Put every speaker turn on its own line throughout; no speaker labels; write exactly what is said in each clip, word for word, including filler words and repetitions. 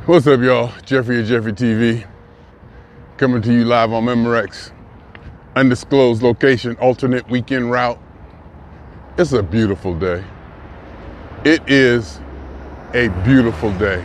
What's up, y'all? Jeffrey of Jeffrey T V, coming to you live on Memorex, undisclosed location, alternate weekend route. It's a beautiful day. It is a beautiful day.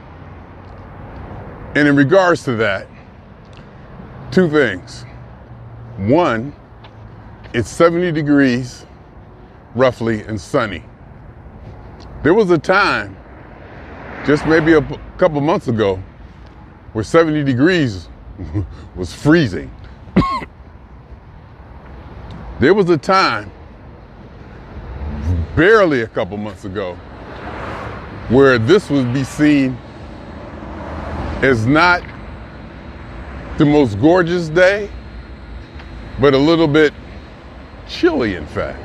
And in regards to that, two things. One, it's seventy degrees, roughly, and sunny. There was a time, just maybe a p- couple months ago, where seventy degrees was freezing. There was a time, barely a couple months ago, where this would be seen as not the most gorgeous day, but a little bit chilly, in fact.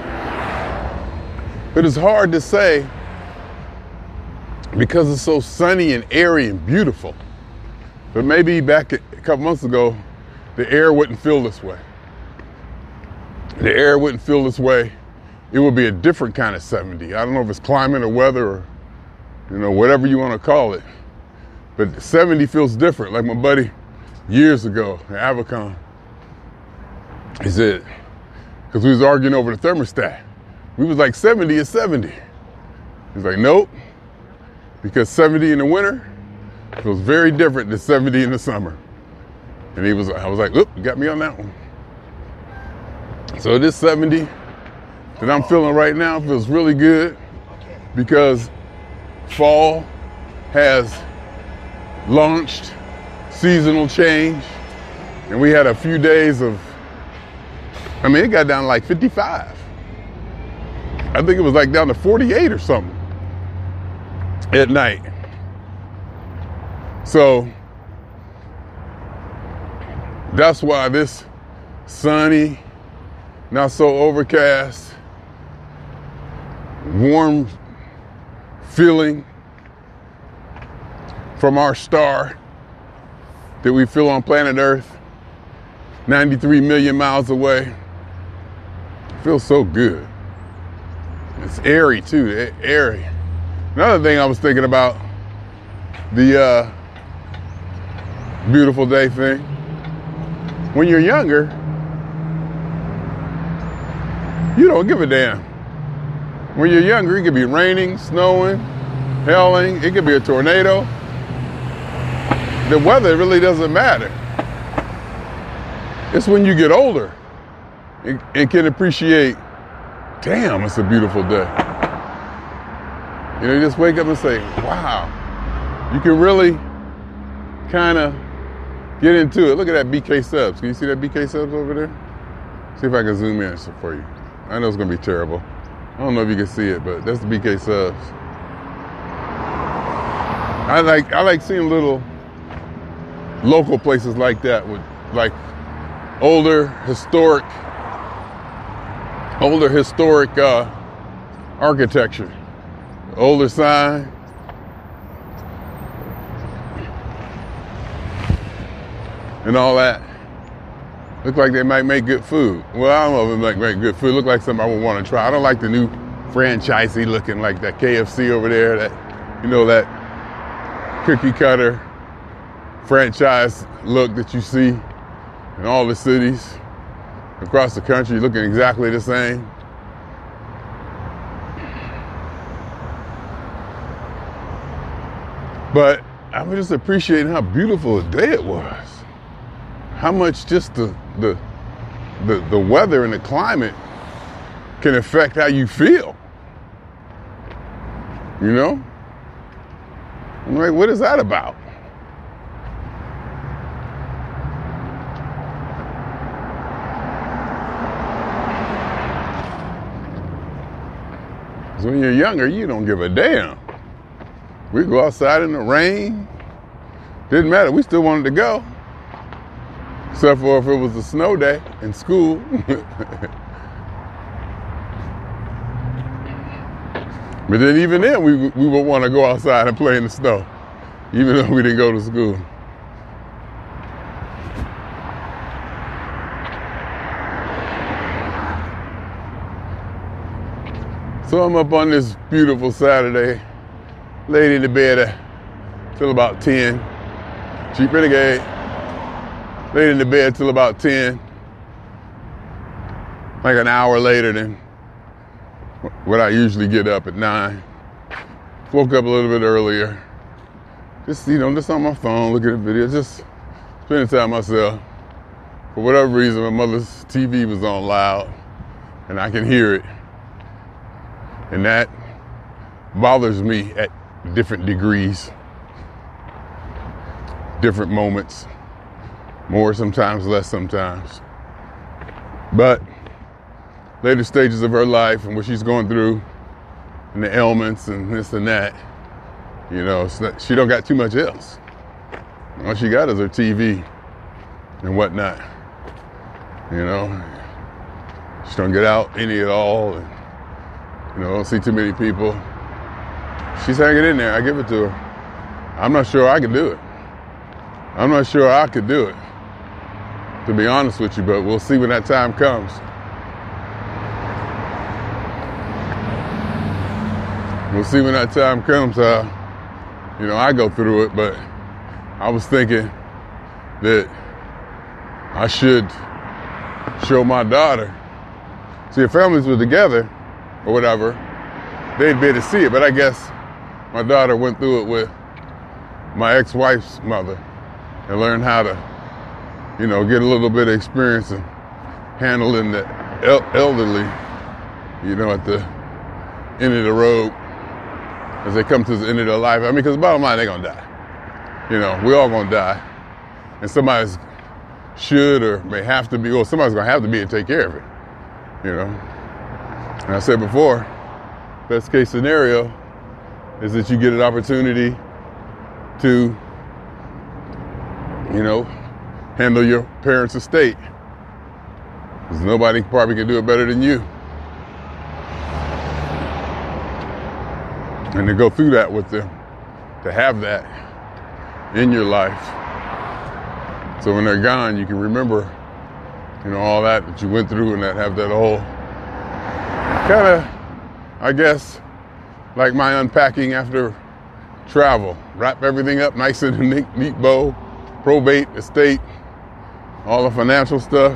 But it's hard to say because it's so sunny and airy and beautiful. But maybe back a couple months ago, the air wouldn't feel this way. The air wouldn't feel this way. It would be a different kind of seventy. I don't know if it's climate or weather or, you know, whatever you want to call it. But seventy feels different. Like my buddy years ago at Avacon, he said, because we was arguing over the thermostat. We was like, seventy is seventy. He's like, nope. Because seventy in the winter feels very different than seventy in the summer. And he was, I was like, oop, you got me on that one. So this seventy that I'm feeling right now feels really good because fall has launched, seasonal change, and we had a few days of, I mean, it got down to like fifty-five. I think it was like down to forty-eight or something at night. So that's why this sunny, not so overcast, warm feeling from our star that we feel on planet Earth, ninety-three million miles away, feels so good. It's airy too, airy. Another thing I was thinking about, the uh, beautiful day thing. When you're younger, you don't give a damn. When you're younger, it could be raining, snowing, hailing, it could be a tornado. The weather really doesn't matter. It's when you get older and, and can appreciate, damn, it's a beautiful day. You know, you just wake up and say, wow. You can really kind of get into it. Look at that B K Subs. Can you see that B K Subs over there? See if I can zoom in for you. I know it's going to be terrible. I don't know if you can see it, but that's the B K Subs. I like I like seeing little local places like that with like older historic older historic uh, architecture, older sign. And all that. Look like they might make good food. Well, I don't know if they might make good food. Look like something I would want to try. I don't like the new franchisee looking like that K F C over there. That, you know, that cookie cutter franchise look that you see in all the cities across the country, looking exactly the same. But I was just appreciating how beautiful a day it was. How much just the, the the the weather and the climate can affect how you feel. You know? I'm like, what is that about? So when you're younger, you don't give a damn. We go outside in the rain. Didn't matter. We still wanted to go. Except for if it was a snow day in school. But then even then, we we would want to go outside and play in the snow, even though we didn't go to school. So I'm up on this beautiful Saturday, laid in the bed of till about ten. Jeep Renegade. Laid in the bed till about ten. Like an hour later than what I usually get up at nine. Woke up a little bit earlier. Just, you know, just on my phone, looking at videos, just spending time myself. For whatever reason, my mother's T V was on loud, and I can hear it. And that bothers me at different degrees, different moments, more sometimes, less sometimes. But later stages of her life and what she's going through, and the ailments and this and that, you know, it's not, she don't got too much else. All she got is her T V and whatnot. You know, she don't get out any at all, and you know, don't see too many people. She's hanging in there. I give it to her. I'm not sure I could do it. I'm not sure I could do it, to be honest with you, but we'll see when that time comes. We'll see when that time comes how, you know, I go through it, but I was thinking that I should show my daughter. See, if families were together or whatever, they'd be able to see it, but I guess my daughter went through it with my ex-wife's mother and learned how to, you know, get a little bit of experience in handling the el- elderly, you know, at the end of the road as they come to the end of their life. I mean, because bottom line, they're gonna die. You know, we all gonna die. And somebody's should or may have to be, or somebody's gonna have to be and take care of it, you know. And I said before, best case scenario is that you get an opportunity to, you know, handle your parents' estate. Because nobody probably can do it better than you. And to go through that with them, to have that in your life. So when they're gone, you can remember, you know, all that that you went through and that have that whole kind of, I guess, like my unpacking after travel. Wrap everything up nice in a neat, neat bow, probate, estate, all the financial stuff.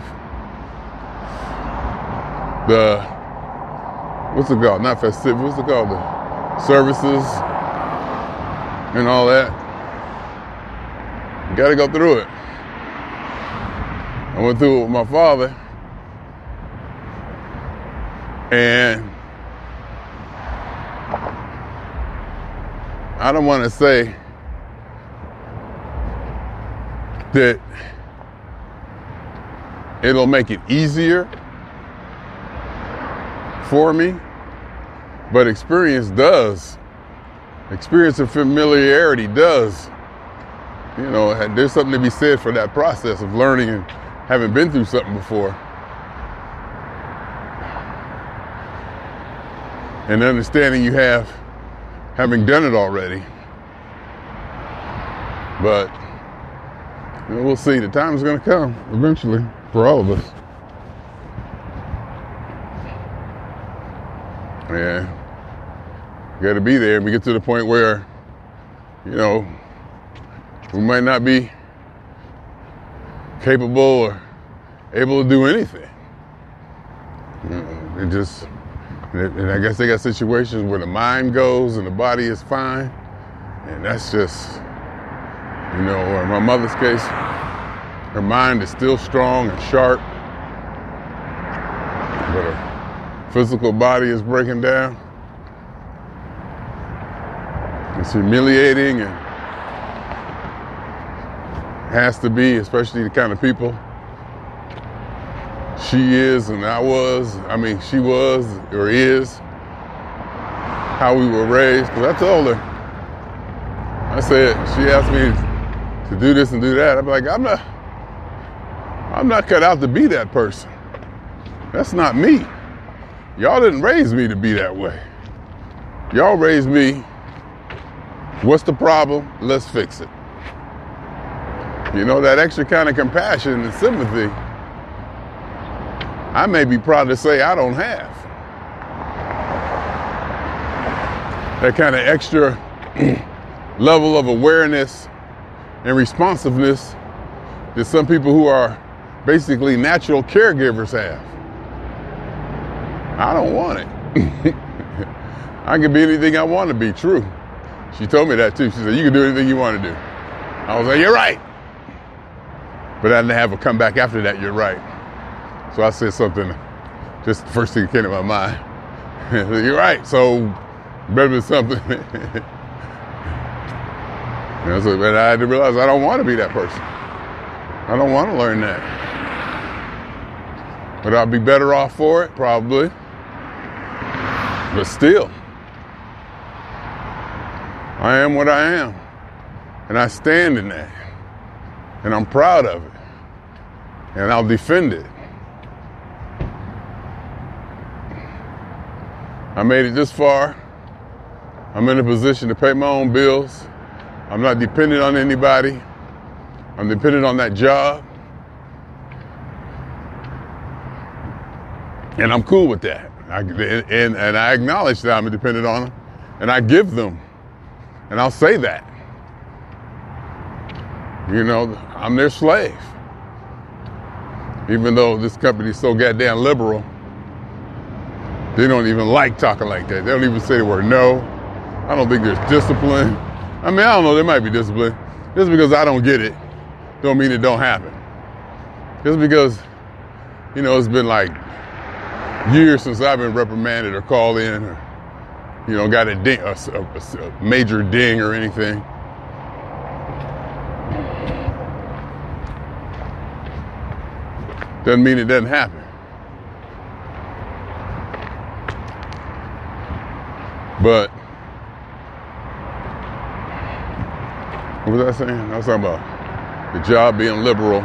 The, what's it called? Not festive, what's it called? The services and all that. You gotta go through it. I went through it with my father, and I don't want to say that it'll make it easier for me, but experience does. Experience and familiarity does. You know, there's something to be said for that process of learning and having been through something before. And the understanding you have having done it already. But you know, we'll see. The time is going to come eventually for all of us. Yeah. You got to be there. And we get to the point where, you know, we might not be capable or able to do anything. You know, it just, and I guess they got situations where the mind goes and the body is fine. And that's just, you know, or in my mother's case, her mind is still strong and sharp, but her physical body is breaking down. It's humiliating and has to be, especially the kind of people she is and I was. I mean, she was or is, how we were raised. Because I told her, I said, she asked me to do this and do that. I'm like, I'm not, I'm not cut out to be that person. That's not me. Y'all didn't raise me to be that way. Y'all raised me, what's the problem? Let's fix it. You know, that extra kind of compassion and sympathy, I may be proud to say I don't have. That kind of extra level of awareness and responsiveness that some people who are basically natural caregivers have. I don't want it. I can be anything I want to be, true. She told me that too. She said, you can do anything you want to do. I was like, you're right. But I didn't have her come back after that, you're right. So I said something, just the first thing that came to my mind. Said, you're right, so better than something. And so, but I had to realize I don't want to be that person. I don't want to learn that. But I'll be better off for it, probably. But still, I am what I am. And I stand in that. And I'm proud of it. And I'll defend it. I made it this far. I'm in a position to pay my own bills. I'm not dependent on anybody. I'm dependent on that job. And I'm cool with that. I, and, and I acknowledge that I'm dependent on them. And I give them. And I'll say that. You know, I'm their slave. Even though this company's so goddamn liberal, they don't even like talking like that. They don't even say the word no. I don't think there's discipline. I mean, I don't know, there might be discipline. Just because I don't get it, don't mean it don't happen. Just because, you know, it's been like years since I've been reprimanded or called in or, you know, got a ding, a, a, a major ding or anything. Doesn't mean it doesn't happen. But, what was I saying? I was talking about the job being liberal.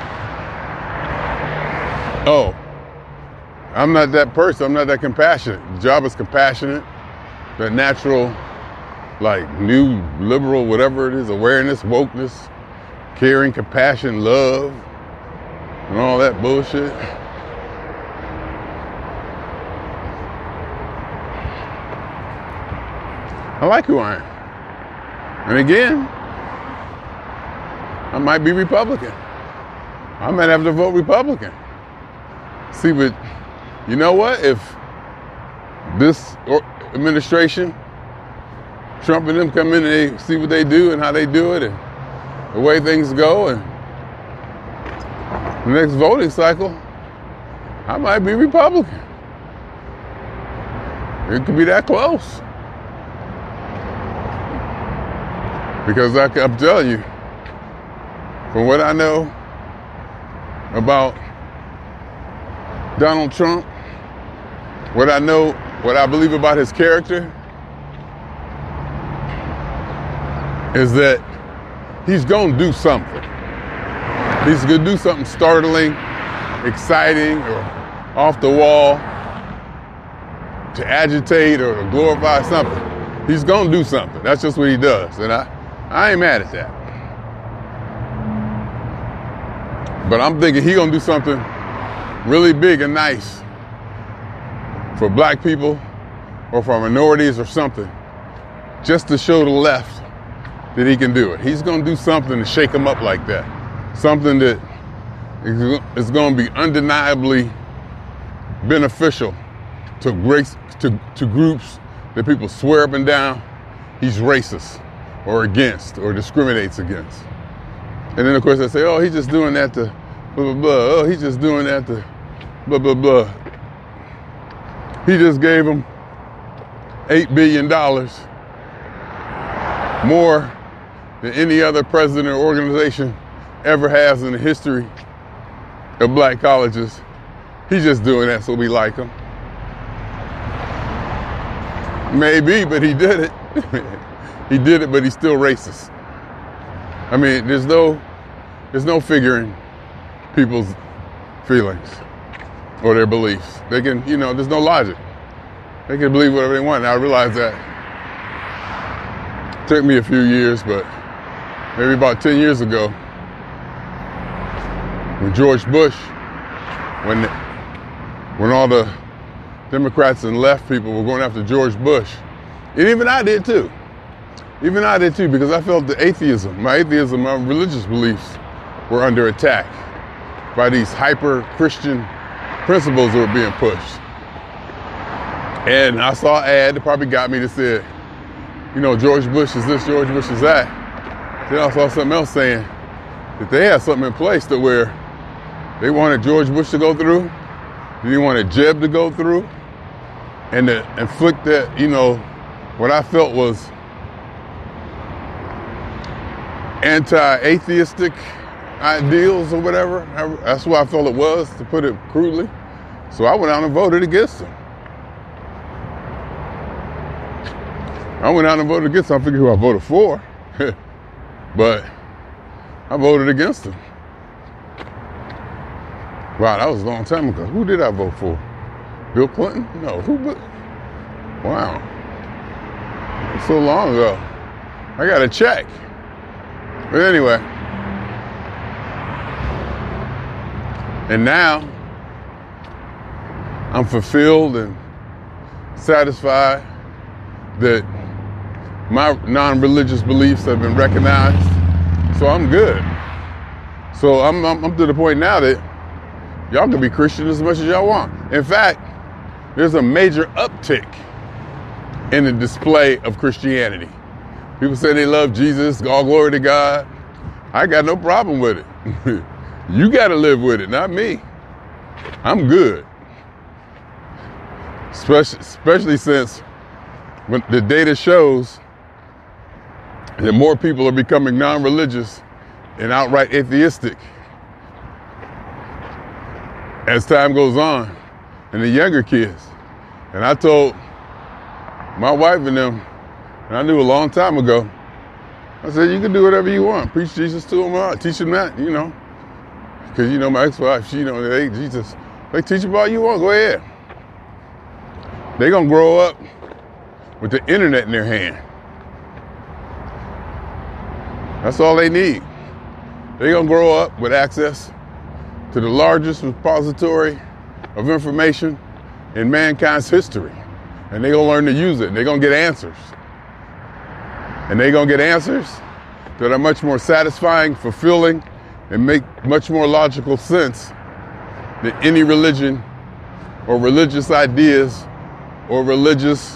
Oh, I'm not that person. I'm not that compassionate. The job is compassionate. That natural, like new liberal, whatever it is, awareness, wokeness, caring, compassion, love, and all that bullshit. I like who I am. And again, I might be Republican. I might have to vote Republican. See, but you know what? If this administration, Trump and them come in and they see what they do and how they do it and the way things go, and the next voting cycle, I might be Republican. It could be that close. Because I, I'm telling you, from what I know about Donald Trump, what I know, what I believe about his character, is that he's gonna do something. He's gonna do something startling, exciting, or off the wall to agitate or to glorify something. He's gonna do something. That's just what he does. And I, I ain't mad at that. But I'm thinking he's gonna do something really big and nice for black people or for minorities or something, just to show the left that he can do it. He's gonna do something to shake them up like that. Something that is gonna be undeniably beneficial to, race, to, to groups that people swear up and down he's racist or against or discriminates against. And then of course they say, oh, he's just doing that to blah, blah, blah. Oh, he's just doing that to blah, blah, blah. He just gave him eight billion dollars more than any other president or organization ever has in the history of black colleges. He's just doing that so we like him. Maybe, but he did it. He did it, but he's still racist. I mean, there's no, there's no figuring people's feelings or their beliefs. They can, you know, there's no logic. They can believe whatever they want. And I realize that. It took me a few years, but maybe about ten years ago, when George Bush, when the, when all the Democrats and left people were going after George Bush, and even I did too. Even I did too, because I felt the atheism, my atheism, my religious beliefs were under attack by these hyper-Christian principles that were being pushed. And I saw an ad that probably got me that said, you know, George Bush is this, George Bush is that. Then I saw something else saying that they had something in place to where they wanted George Bush to go through, they wanted Jeb to go through, and to inflict that, you know, what I felt was anti-atheistic ideals or whatever. That's what I felt it was, to put it crudely. So I went out and voted against them. I went out and voted against them. I forget who I voted for, but I voted against them. Wow, that was a long time ago. Who did I vote for? Bill Clinton? No, who? Wow, that's so long ago. I got to check. But anyway, and now I'm fulfilled and satisfied that my non-religious beliefs have been recognized, so I'm good. So I'm, I'm, I'm to the point now that y'all can be Christian as much as y'all want. In fact, there's a major uptick in the display of Christianity. People say they love Jesus, all glory to God. I got no problem with it. You got to live with it, not me. I'm good. Especially, especially since when the data shows that more people are becoming non-religious and outright atheistic as time goes on, and the younger kids. And I told my wife and them, and I knew a long time ago, I said, you can do whatever you want. Preach Jesus to them, uh, teach them that, you know. Because, you know, my ex-wife, she, you know, they, Jesus, they teach them all you want, go ahead. They're going to grow up with the internet in their hand. That's all they need. They're going to grow up with access to the largest repository of information in mankind's history. And they're going to learn to use it. They're going to get answers. And they're going to get answers that are much more satisfying, fulfilling, and make much more logical sense than any religion or religious ideas or religious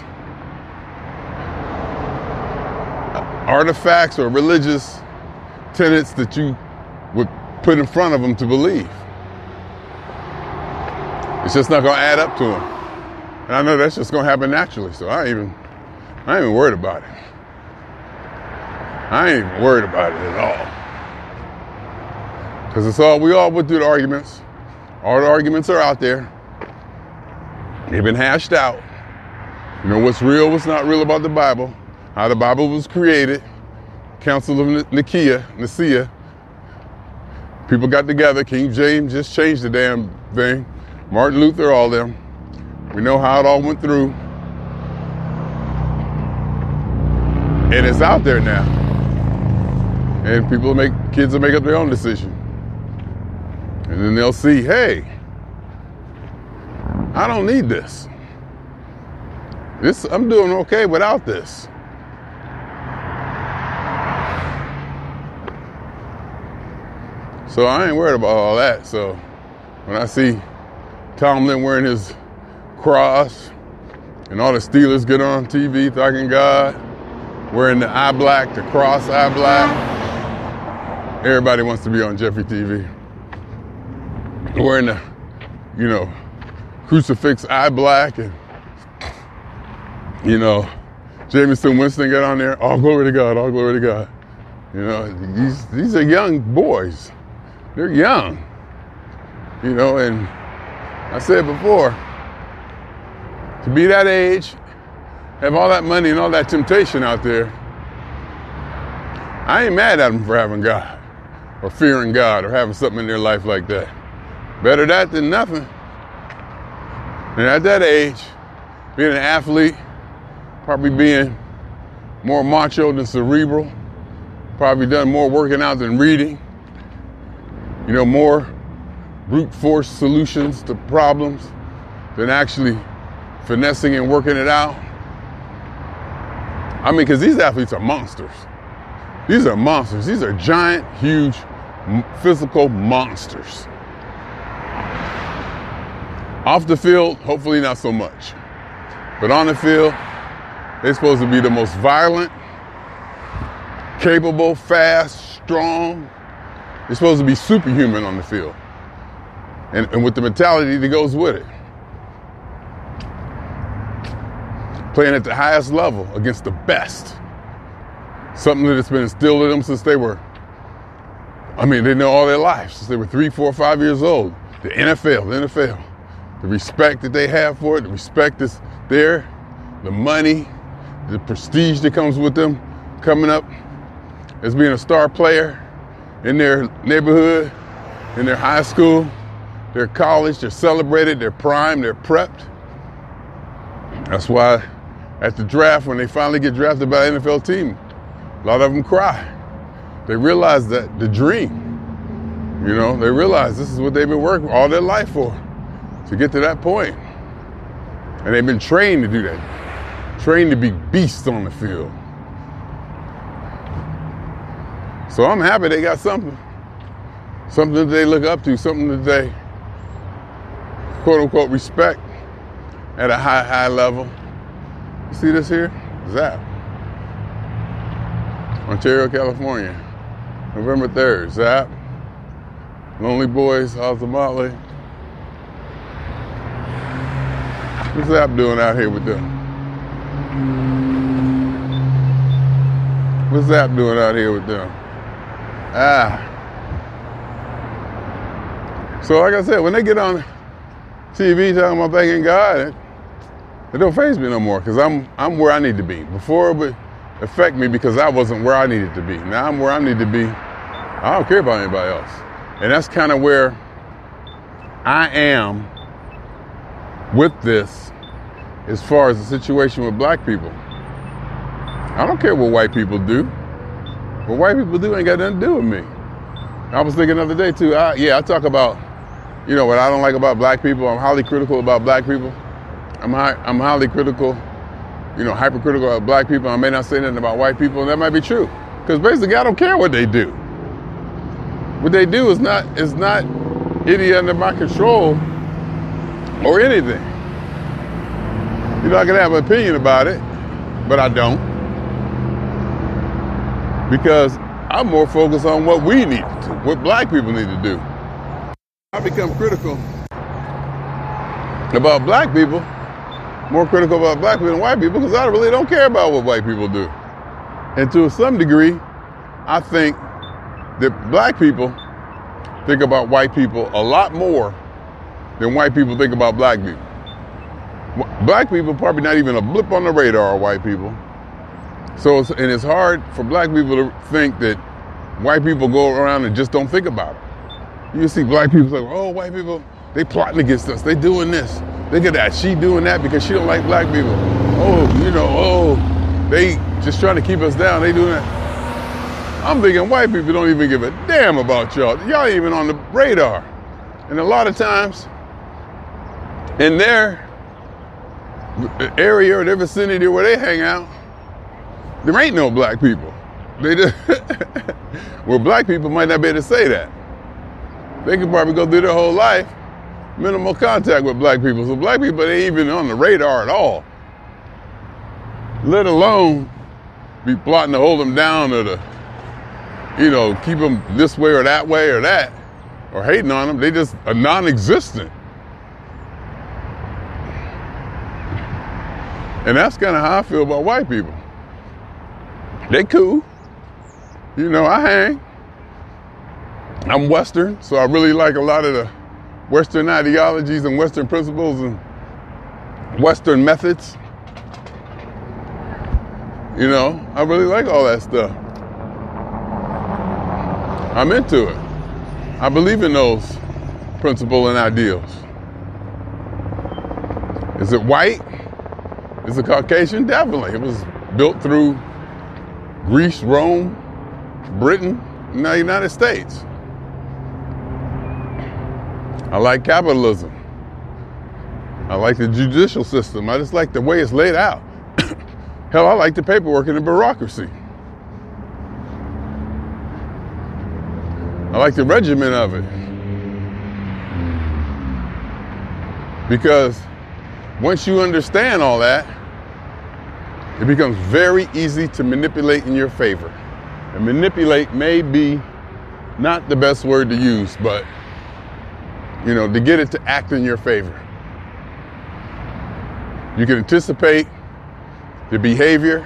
artifacts or religious tenets that you would put in front of them to believe. It's just not going to add up to them. And I know that's just going to happen naturally, so I ain't even, I ain't even worried about it. I ain't even worried about it at all. Because it's all, we all went through the arguments. All the arguments are out there. They've been hashed out. You know, what's real, what's not real about the Bible, how the Bible was created, Council of Nicaea, Nicaea. People got together, King James just changed the damn thing. Martin Luther, all them. We know how it all went through. And it's out there now. And people make, kids will make up their own decision. And then they'll see, hey, I don't need this. This, I'm doing okay without this. So I ain't worried about all that. So when I see Tomlin wearing his cross and all the Steelers get on T V thanking God, wearing the eye black, the cross eye black, everybody wants to be on Jeffrey T V. Wearing the, you know, crucifix eye black, and, you know, Jameson Winston got on there, all glory to God, all glory to God. You know, these, these are young boys. They're young, you know, and I said before, to be that age, have all that money and all that temptation out there, I ain't mad at them for having God or fearing God or having something in their life like that. Better that than nothing. And at that age, being an athlete, probably being more macho than cerebral, probably done more working out than reading, you know, more brute force solutions to problems than actually finessing and working it out. I mean, because these athletes are monsters. These are monsters. These are giant, huge, physical monsters. Off the field, hopefully not so much. But on the field, they're supposed to be the most violent, capable, fast, strong. They're supposed to be superhuman on the field. And, and with the mentality that goes with it. Playing at the highest level against the best. Something that's been instilled in them since they were, I mean, they know all their lives, since they were three, four, five years old. The N F L, the N F L. The respect that they have for it, the respect that's there, the money, the prestige that comes with them coming up as being a star player in their neighborhood, in their high school, their college. They're celebrated, they're primed, they're prepped. That's why at the draft, when they finally get drafted by an N F L team, a lot of them cry. They realize that the dream, you know, they realize this is what they've been working all their life for, to get to that point. And they've been trained to do that, trained to be beasts on the field. So I'm happy they got something, something that they look up to, something that they, quote unquote, respect at a high, high level. You see this here? Zap. Ontario, California. November third, Zap. Lonely Boys, House of Motley. What's Zap doing out here with them? What's Zap doing out here with them? Ah. So like I said, when they get on T V talking about thanking God, it, it don't faze me no more, because I'm I'm where I need to be. Before it would affect me because I wasn't where I needed to be. Now I'm where I need to be. I don't care about anybody else. And that's kind of where I am with this as far as the situation with black people. I don't care what white people do. What white people do ain't got nothing to do with me. I was thinking the other day too, I, yeah, I talk about, you know, what I don't like about black people. I'm highly critical about black people. I'm, high, I'm highly critical, you know, hypercritical of black people. I may not say nothing about white people, and that might be true. Because basically, I don't care what they do. What they do is not is not any under my control or anything. You know, I can have an opinion about it, but I don't. Because I'm more focused on what we need to do, what black people need to do. I become critical about black people, more critical about black people than white people, because I really don't care about what white people do. And to some degree, I think that black people think about white people a lot more than white people think about black people. Black people probably not even a blip on the radar of white people. So, it's, and it's hard for black people to think that white people go around and just don't think about it. You see black people say, oh, white people, they plotting against us, they doing this. Look at that, she doing that because she don't like black people. Oh, you know, oh, they just trying to keep us down, they doing that. I'm thinking white people don't even give a damn about y'all. Y'all ain't even on the radar. And a lot of times, in their area or their vicinity where they hang out, there ain't no black people. They just well, black people might not be able to say that. They could probably go through their whole life minimal contact with black people. So black people ain't even on the radar at all. Let alone be plotting to hold them down or to, you know, keep them this way or that way or that, or hating on them. They just are non-existent. And that's kind of how I feel about white people. They cool. You know, I hang. I'm Western, so I really like a lot of the Western ideologies and Western principles and Western methods. You know, I really like all that stuff. I'm into it. I believe in those principles and ideals. Is it white? Is it Caucasian? Definitely. It was built through Greece, Rome, Britain, and the United States. I like capitalism. I like the judicial system. I just like the way it's laid out. Hell, I like the paperwork and the bureaucracy. I like the regimen of it. Because once you understand all that, it becomes very easy to manipulate in your favor. And manipulate may be not the best word to use, but, you know, to get it to act in your favor. You can anticipate the behavior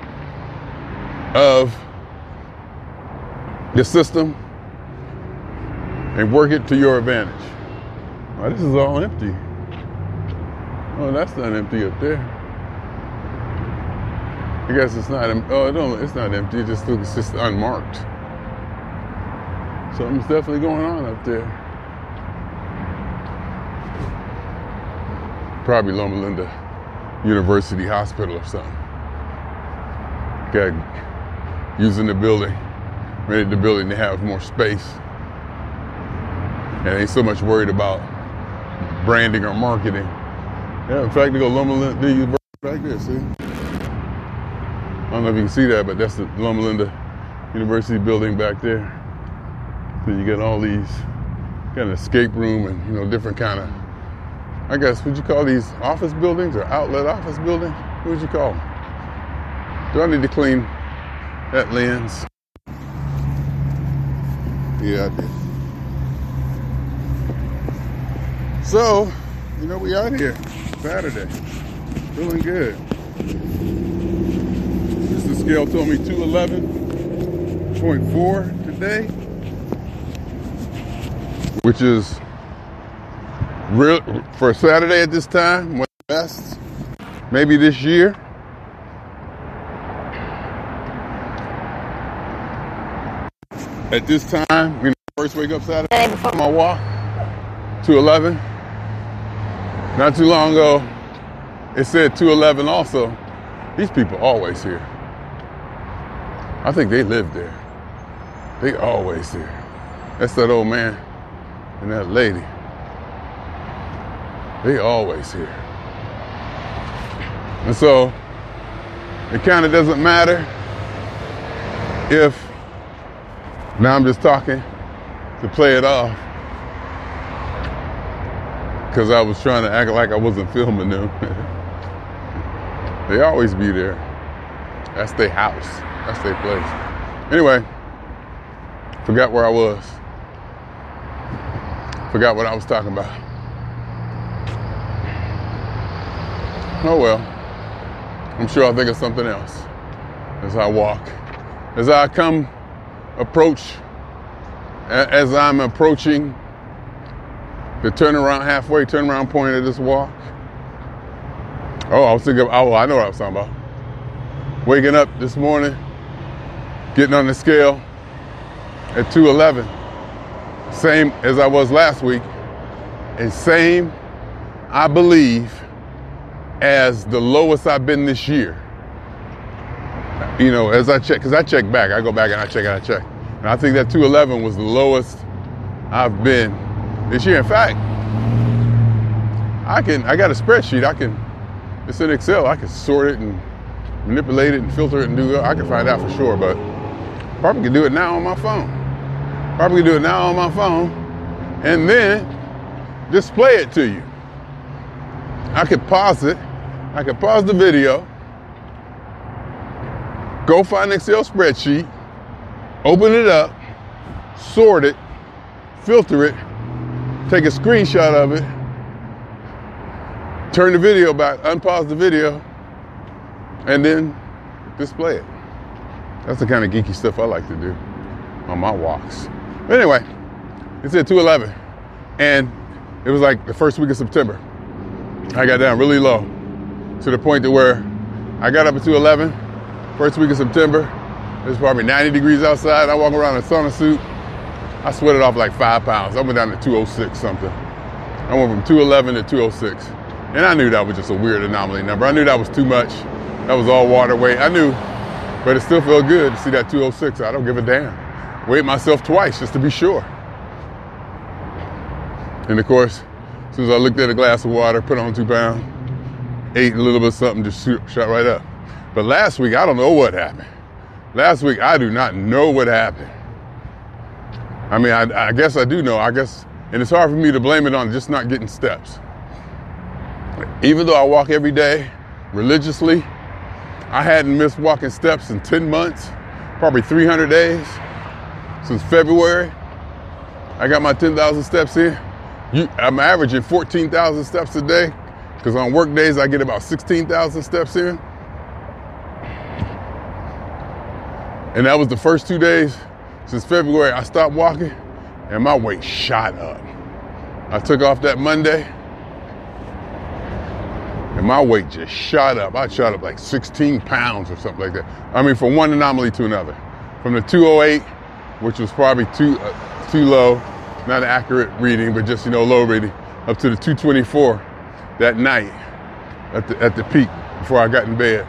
of the system and work it to your advantage. Oh, this is all empty. Oh, that's not empty up there. I guess it's not. Oh, no, it's not empty. It just looks it's just unmarked. Something's definitely going on up there. Probably Loma Linda University Hospital or something. Guy using the building, made the building to have more space. And ain't so much worried about branding or marketing. Yeah, in fact, they go Loma Linda University right there, see? I don't know if you can see that, but that's the Loma Linda University building back there. So you get all these kind of escape room and, you know, different kind of, I guess, would you call these office buildings or outlet office buildings? What would you call them? Do I need to clean that lens? Yeah, I did. So, you know, we out here Saturday, feeling good. Mister Scale told me two eleven point four today, which is real for Saturday at this time, one of the best maybe this year. At this time, when I first wake up Saturday before my walk, two eleven. Not too long ago, it said two eleven also. These people always here. I think they live there. They always here. That's that old man and that lady. They always here. And so, it kind of doesn't matter if, now I'm just talking to play it off, because I was trying to act like I wasn't filming them. They always be there. That's their house. That's their place. Anyway, forgot where I was. Forgot what I was talking about. Oh well. I'm sure I'll think of something else as I walk. As I come, approach, as I'm approaching the turnaround, halfway turnaround point of this walk. Oh, I was thinking, oh, I know what I was talking about. Waking up this morning, getting on the scale at two eleven. Same as I was last week. And same, I believe, as the lowest I've been this year. You know, as I check, because I check back. I go back and I check and I check. And I think that two eleven was the lowest I've been this year. In fact, I can, I got a spreadsheet. I can, it's in Excel. I can sort it and manipulate it and filter it and do it. I can find out for sure, but probably can do it now on my phone. Probably can do it now on my phone and then display it to you. I could pause it. I could pause the video, go find an Excel spreadsheet, open it up, sort it, filter it, take a screenshot of it, turn the video back, unpause the video, and then display it. That's the kind of geeky stuff I like to do on my walks. But anyway, it said two eleven, and it was like the first week of September. I got down really low to the point to where I got up at two eleven, first week of September. It was probably ninety degrees outside. I walk around in a sauna suit. I sweated off like five pounds. I went down to two oh six something. I went from two eleven to two oh six. And I knew that was just a weird anomaly number. I knew that was too much. That was all water weight. I knew, but it still felt good to see that two oh six. I don't give a damn. Weighed myself twice just to be sure. And of course, as soon as I looked at a glass of water, put on two pounds, ate a little bit of something, just shoot, shot right up. But last week, I don't know what happened. Last week, I do not know what happened. I mean, I, I guess I do know. I guess, and it's hard for me to blame it on just not getting steps. Even though I walk every day religiously, I hadn't missed walking steps in ten months, probably three hundred days since February. I got my ten thousand steps in. You, I'm averaging fourteen thousand steps a day because on work days I get about sixteen thousand steps in. And that was the first two days since February I stopped walking and my weight shot up. I took off that Monday and my weight just shot up. I shot up like sixteen pounds or something like that. I mean, from one anomaly to another. From the two oh eight, which was probably too, uh, too low, not an accurate reading, but just, you know, low reading, up to the two twenty-four that night at the, at the peak before I got in bed.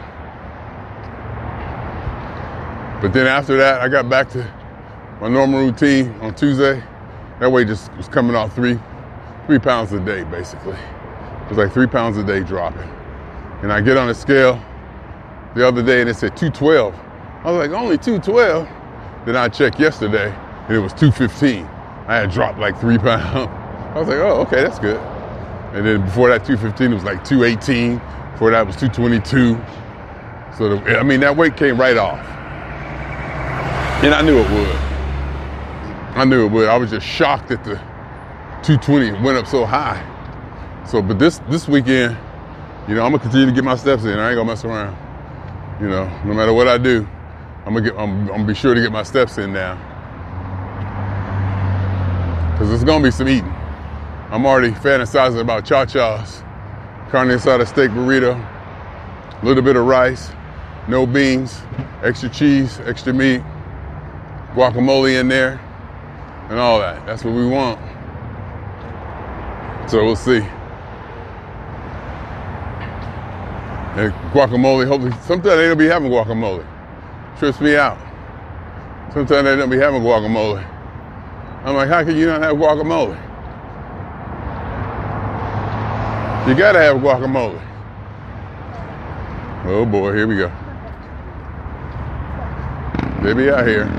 But then after that, I got back to my normal routine on Tuesday. That weight just was coming off three, three pounds a day, basically. It was like three pounds a day dropping. And I get on the scale the other day and it said two twelve. I was like, only two twelve? Then I checked yesterday and it was two fifteen. I had dropped like three pounds. I was like, oh, okay, that's good. And then before that two fifteen, it was like two eighteen. Before that was two twenty-two. So, the, I mean, that weight came right off. And I knew it would. I knew it would. I was just shocked that the two twenty went up so high. So, but this this weekend, you know, I'm gonna continue to get my steps in. I ain't gonna mess around. You know, no matter what I do, I'm gonna get. I'm, I'm gonna be sure to get my steps in now. Cause there's gonna be some eating. I'm already fantasizing about cha-chas, carne asada steak burrito, a little bit of rice, no beans, extra cheese, extra meat, guacamole in there, and all that. That's what we want. So we'll see. And guacamole, hopefully, sometimes they don't be having guacamole. Trips me out. Sometimes they don't be having guacamole. I'm like, how can you not have guacamole? You gotta have guacamole. Oh boy, here we go. They be out here.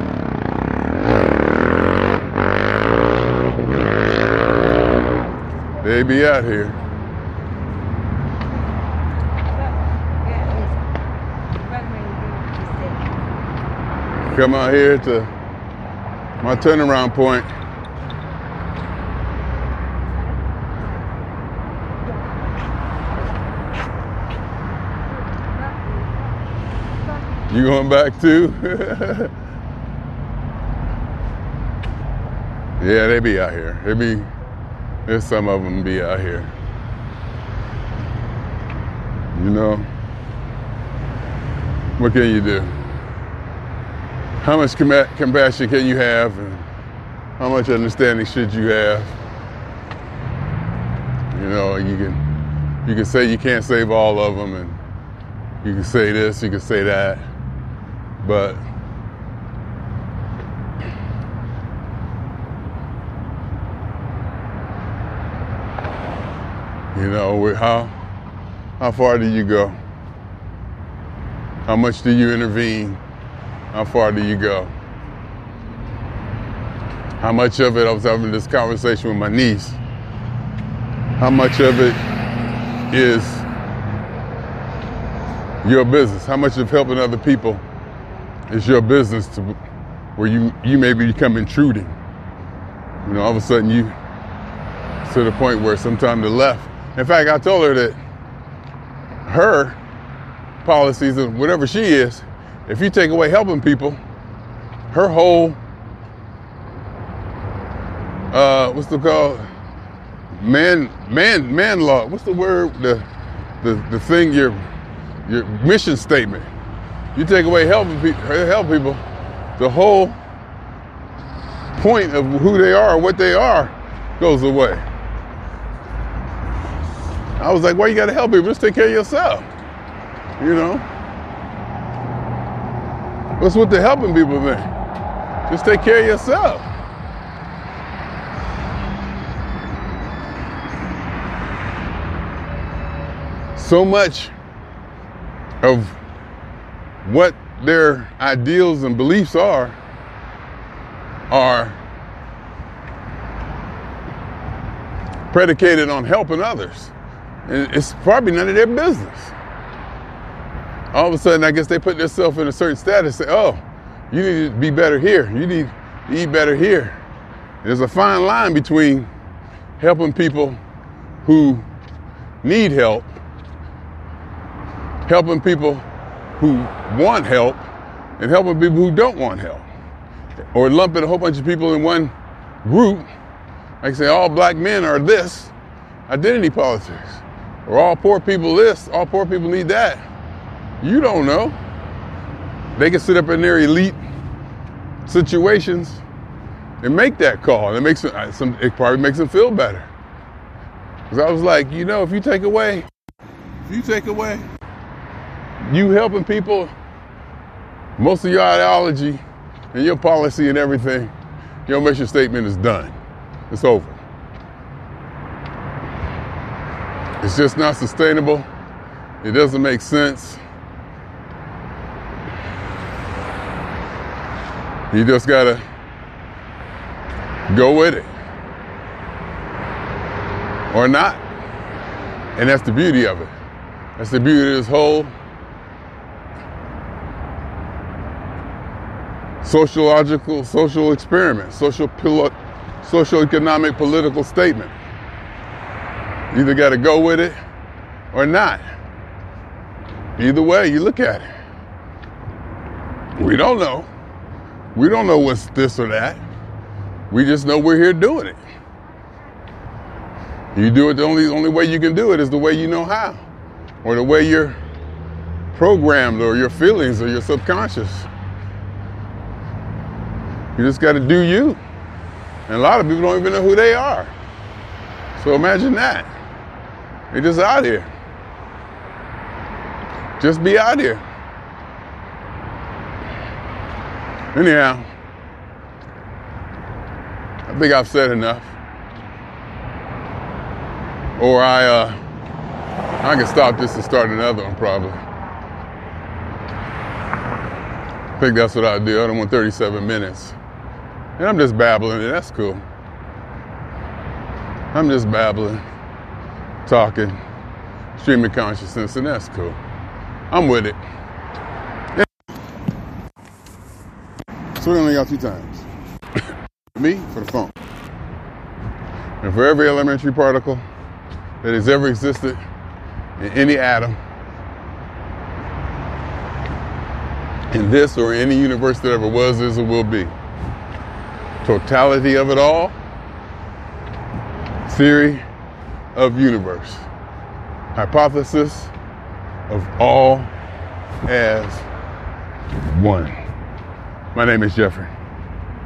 They be out here. Come out here to my turnaround point. You going back too? Yeah, they be out here. They be, there's some of them be out here. You know, what can you do? How much com- compassion can you have, and how much understanding should you have? You know, you can you can say you can't save all of them, and you can say this, you can say that, but you know, how how far do you go? How much do you intervene? How far do you go? How much of it, I was having this conversation with my niece, how much of it is your business? How much of helping other people is your business to where you, you may become intruding? You know, all of a sudden you, to the point where sometimes the left, in fact, I told her that her policies and whatever she is, if you take away helping people, her whole, uh, what's the called? Man, man, man law. What's the word? The, the, the thing, your, your mission statement. You take away helping people, help people, the whole point of who they are, what they are, goes away. I was like, why you gotta help people? Just take care of yourself. You know? What's with the helping people thing? Just take care of yourself. So much of what their ideals and beliefs are, are predicated on helping others. And it's probably none of their business. All of a sudden, I guess they put themselves in a certain status, say, oh, you need to be better here. You need to eat better here. There's a fine line between helping people who need help, helping people who want help, and helping people who don't want help. Or lumping a whole bunch of people in one group, like say all black men are this, identity politics. Or all poor people this, all poor people need that. You don't know. They can sit up in their elite situations and make that call. And it makes them, some, it probably makes them feel better. Because I was like, you know, if you take away, if you take away you helping people, most of your ideology and your policy and everything, your mission statement is done. It's over. It's just not sustainable. It doesn't make sense. You just gotta go with it. Or not. And that's the beauty of it. That's the beauty of this whole sociological, social experiment, social, social economic, political statement. You either got to go with it or not. Either way, you look at it. We don't know. We don't know what's this or that. We just know we're here doing it. You do it, the only, only way you can do it is the way you know how, or the way you're programmed, or your feelings, or your subconscious. You just got to do you. And a lot of people don't even know who they are. So imagine that. They're just out here. Just be out here. Anyhow, I think I've said enough. Or I, uh, I can stop this and start another one probably. I think that's what I'll do. I don't want thirty-seven minutes. And I'm just babbling, and that's cool. I'm just babbling, talking, streaming consciousness, and that's cool. I'm with it. So we only got two times. Me for the phone. And for every elementary particle that has ever existed in any atom, in this or any universe that ever was, is, or will be. Totality of it all, theory of universe, hypothesis of all as one. My name is Jeffrey.